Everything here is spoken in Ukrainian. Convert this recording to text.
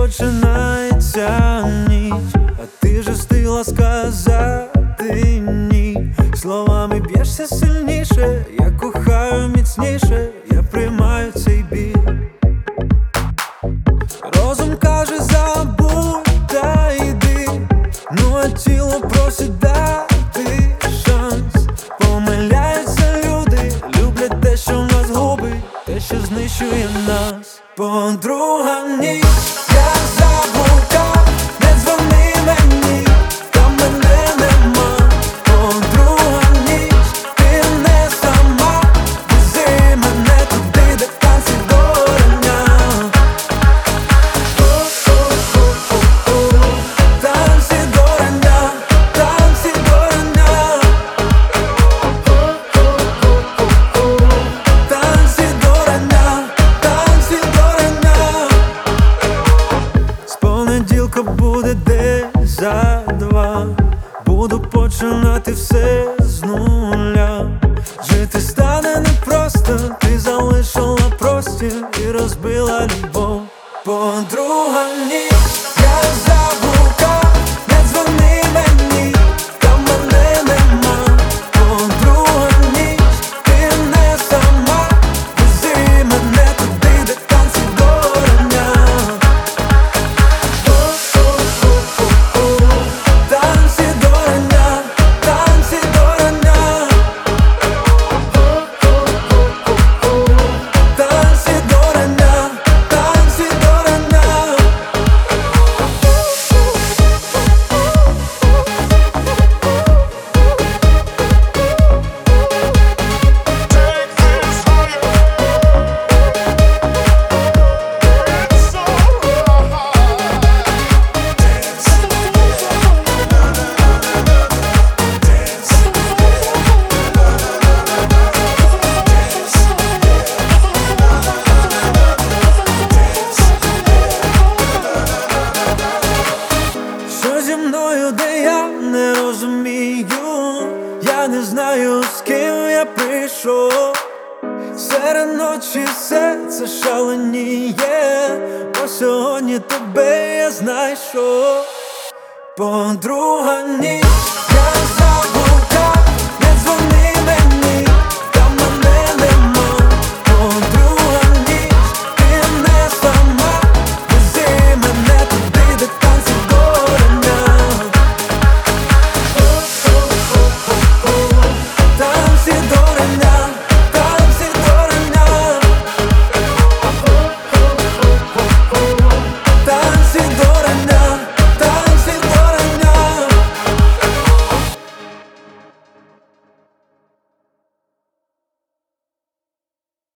починається ніч, а ти же встигла сказати ні. Словами б'єшся сильніше, я кохаю міцніше, я приймаю цей біль. Розум каже забудь та йди, ну а тіло просить дати шанс. Помиляються люди, люблять те, що нас губить, те, що знищує нас. Подруга, ніч, я заблукав, не дзвони мені, там мене нема. Подруга, ніч, ти не сама, вези мене туди, де танці до рання. Танці до рання, танці до рання. Танці до рання, танці до рання. З понеділка буде десь за два, буду починати все з нуля. Жити стане непросто, ти залишила простір і розбила любов. Подруга, ніч, я заблукав, не дзвони мені, там мене нема. Подруга, ніч, ти не сама, вези мене туди, де танці до рання. Танці до рання, танці до рання. Танці до рання, танці до рання. Що зі мною, де я не розумію, я не знаю, з ким я прийшов. Серед ночі серце шаленіє, бо сьогодні тебе я знайшов. Подруга, ніч,